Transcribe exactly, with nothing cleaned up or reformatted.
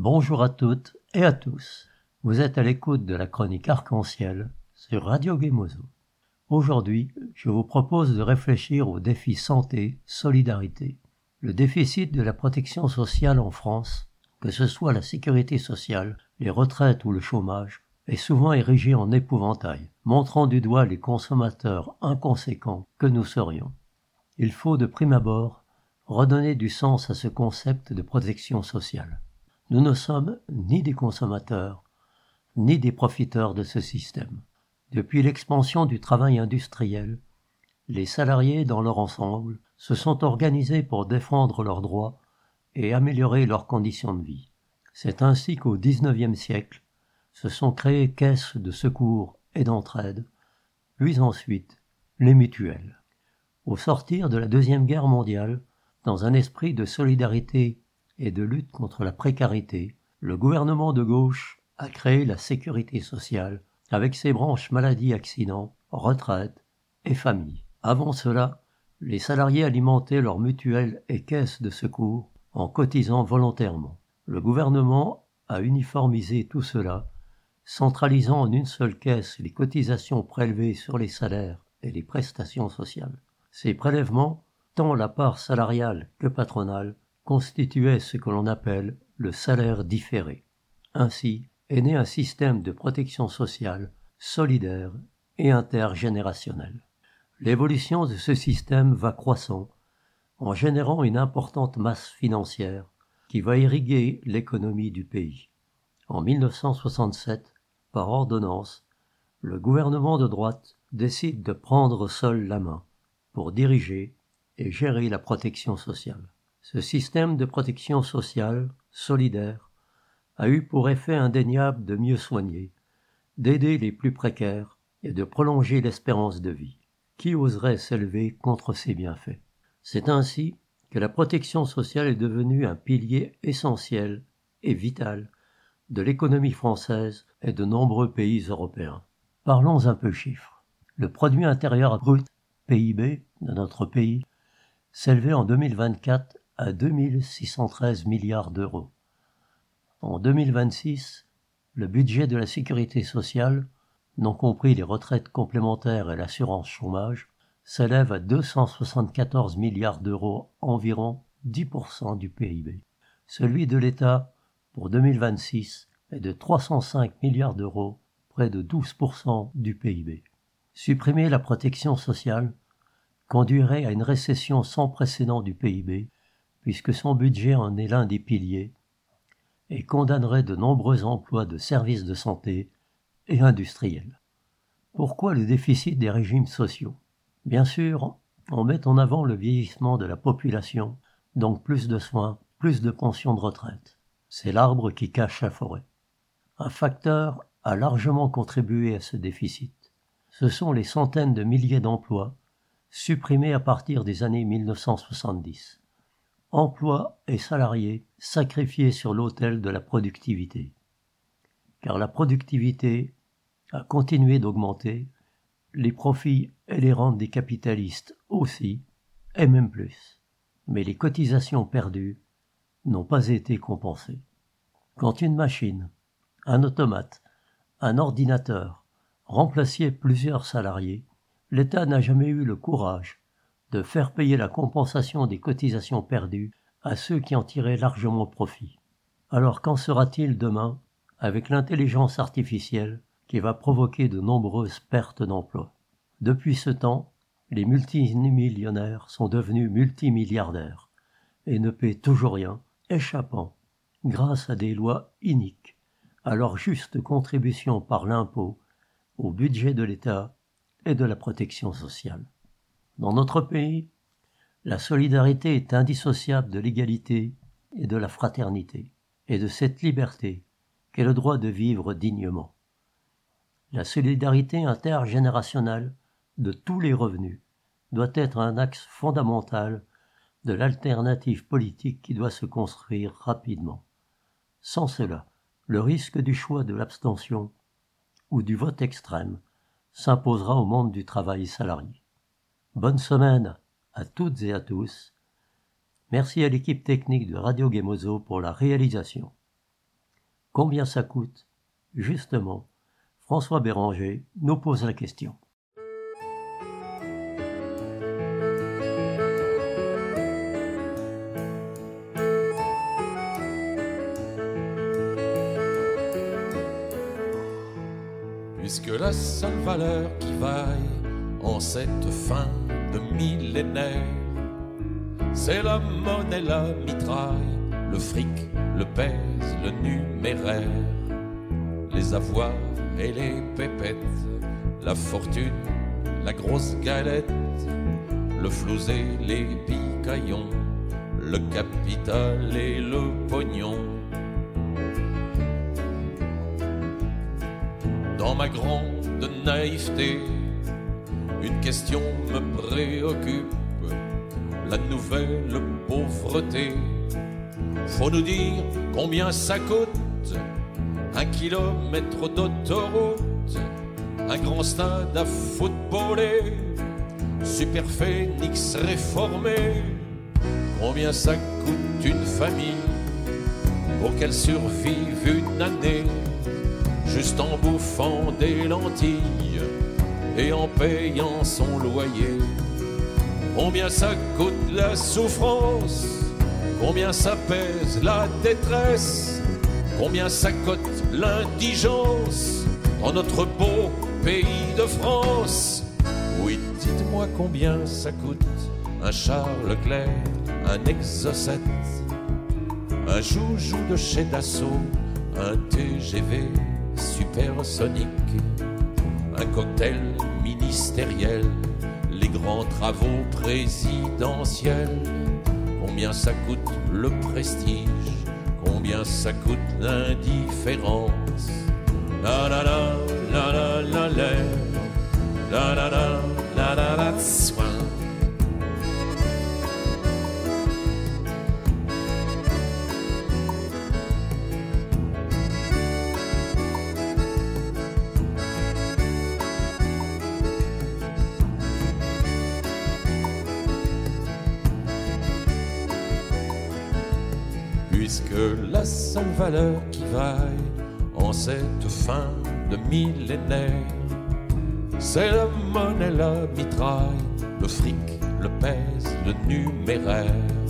Bonjour à toutes et à tous. Vous êtes à l'écoute de la chronique Arc-en-Ciel sur Radio Gemozo. Aujourd'hui, je vous propose de réfléchir au défi santé-solidarité. Le déficit de la protection sociale en France, que ce soit la sécurité sociale, les retraites ou le chômage, est souvent érigé en épouvantail, montrant du doigt les consommateurs inconséquents que nous serions. Il faut de prime abord redonner du sens à ce concept de protection sociale. Nous ne sommes ni des consommateurs, ni des profiteurs de ce système. Depuis l'expansion du travail industriel, les salariés dans leur ensemble se sont organisés pour défendre leurs droits et améliorer leurs conditions de vie. C'est ainsi qu'au dix-neuvième siècle, se sont créées caisses de secours et d'entraide, puis ensuite les mutuelles. Au sortir de la Deuxième Guerre mondiale, dans un esprit de solidarité et de lutte contre la précarité, le gouvernement de gauche a créé la sécurité sociale avec ses branches maladie-accident, retraite et famille. Avant cela, les salariés alimentaient leurs mutuelles et caisses de secours en cotisant volontairement. Le gouvernement a uniformisé tout cela, centralisant en une seule caisse les cotisations prélevées sur les salaires et les prestations sociales. Ces prélèvements, tant la part salariale que patronale, constituaient ce que l'on appelle le salaire différé. Ainsi est né un système de protection sociale solidaire et intergénérationnel. L'évolution de ce système va croissant en générant une importante masse financière qui va irriguer l'économie du pays. En mille neuf cent soixante-sept, par ordonnance, le gouvernement de droite décide de prendre seul la main pour diriger et gérer la protection sociale. Ce système de protection sociale, solidaire, a eu pour effet indéniable de mieux soigner, d'aider les plus précaires et de prolonger l'espérance de vie. Qui oserait s'élever contre ces bienfaits? C'est ainsi que la protection sociale est devenue un pilier essentiel et vital de l'économie française et de nombreux pays européens. Parlons un peu chiffres. Le produit intérieur brut, P I B, de notre pays, s'élevait en deux mille vingt-quatre à deux mille six cent treize milliards d'euros. En deux mille vingt-six, le budget de la sécurité sociale, non compris les retraites complémentaires et l'assurance chômage, s'élève à deux cent soixante-quatorze milliards d'euros, environ dix pour cent du P I B. Celui de l'État, pour deux mille vingt-six, est de trois cent cinq milliards d'euros, près de douze pour cent du P I B. Supprimer la protection sociale conduirait à une récession sans précédent du P I B, puisque son budget en est l'un des piliers, et condamnerait de nombreux emplois de services de santé et industriels. Pourquoi le déficit des régimes sociaux? Bien sûr, on met en avant le vieillissement de la population, donc plus de soins, plus de pensions de retraite. C'est l'arbre qui cache la forêt. Un facteur a largement contribué à ce déficit. Ce sont les centaines de milliers d'emplois supprimés à partir des années mille neuf cent soixante-dix. Emplois et salariés sacrifiés sur l'autel de la productivité. Car la productivité a continué d'augmenter, les profits et les rentes des capitalistes aussi, et même plus. Mais les cotisations perdues n'ont pas été compensées. Quand une machine, un automate, un ordinateur remplaçaient plusieurs salariés, l'État n'a jamais eu le courage de faire payer la compensation des cotisations perdues à ceux qui en tiraient largement profit. Alors qu'en sera-t-il demain avec l'intelligence artificielle qui va provoquer de nombreuses pertes d'emplois? Depuis ce temps, les multimillionnaires sont devenus multimilliardaires et ne paient toujours rien, échappant, grâce à des lois iniques, à leur juste contribution par l'impôt au budget de l'État et de la protection sociale. Dans notre pays, la solidarité est indissociable de l'égalité et de la fraternité, et de cette liberté qu'est le droit de vivre dignement. La solidarité intergénérationnelle de tous les revenus doit être un axe fondamental de l'alternative politique qui doit se construire rapidement. Sans cela, le risque du choix de l'abstention ou du vote extrême s'imposera au monde du travail salarié. Bonne semaine à toutes et à tous. Merci à l'équipe technique de Radio Gemozo pour la réalisation. Combien ça coûte? Justement, François Béranger nous pose la question. Puisque la seule valeur qui vaille en cette fin de millénaire, c'est la monnaie, la mitraille, le fric, le pèse, le numéraire, les avoirs et les pépettes, la fortune, la grosse galette, le flousé, les picaillons, le capital et le pognon. Dans ma grande naïveté, une question me préoccupe, la nouvelle pauvreté. Faut nous dire combien ça coûte, un kilomètre d'autoroute, un grand stade à footballer, Super Phénix réformé. Combien ça coûte une famille pour qu'elle survive une année, juste en bouffant des lentilles et en payant son loyer. Combien ça coûte la souffrance, combien ça pèse la détresse, combien ça coûte l'indigence dans notre beau pays de France. Oui, dites-moi combien ça coûte un Charles Leclerc, un Exocet, un joujou de chez Dassault, un T G V supersonique, un cocktail ministériel, les grands travaux présidentiels. Combien ça coûte le prestige, combien ça coûte l'indifférence. La la la la la la la la la la la la la soin. Puisque la seule valeur qui vaille en cette fin de millénaire, c'est la monnaie, la mitraille, le fric, le pèse, le numéraire,